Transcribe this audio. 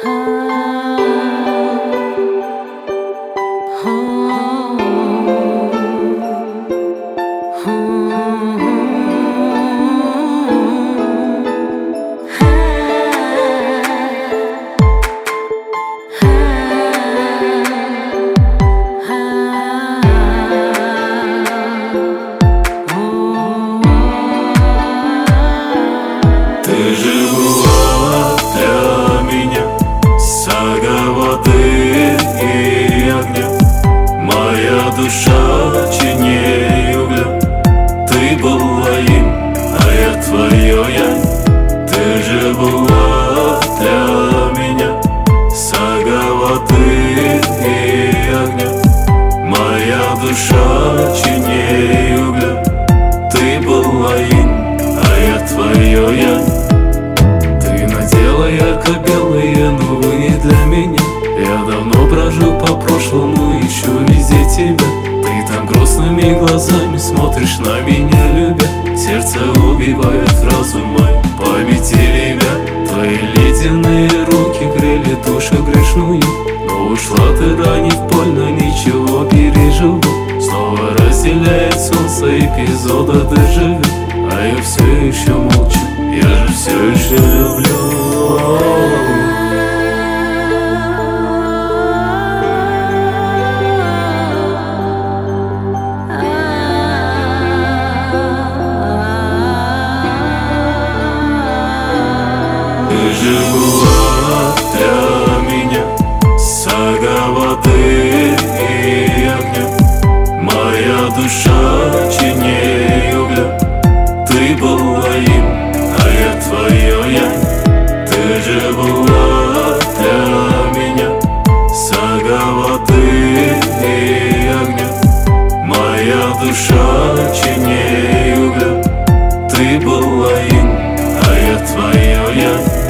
Ты же была для меня сага воды и огня, моя душа чиннее угля. Ты была им, а я твое я. Ты же была для меня сага воды и огня, моя душа чиннее угля. Ты была им, а я твое я. Ярко-белые, но вы не для меня. Я давно брожу по прошлому, ищу везде тебя. Ты там грустными глазами смотришь на меня, любя. Сердце убивает разум мой, память и ребят. Твои ледяные руки грели душу грешную. Но ушла ты ранив больно, ничего переживу. Снова разделяет солнце эпизода дежавю. А я все еще молчу, я же все еще люблю. Ты же была для меня сага воды и огня, моя душа чиннее угля. Ты была им, а я твое я. Ты же была для меня сага воды и огня, моя душа чиннее угля. Ты была им, а я твое я.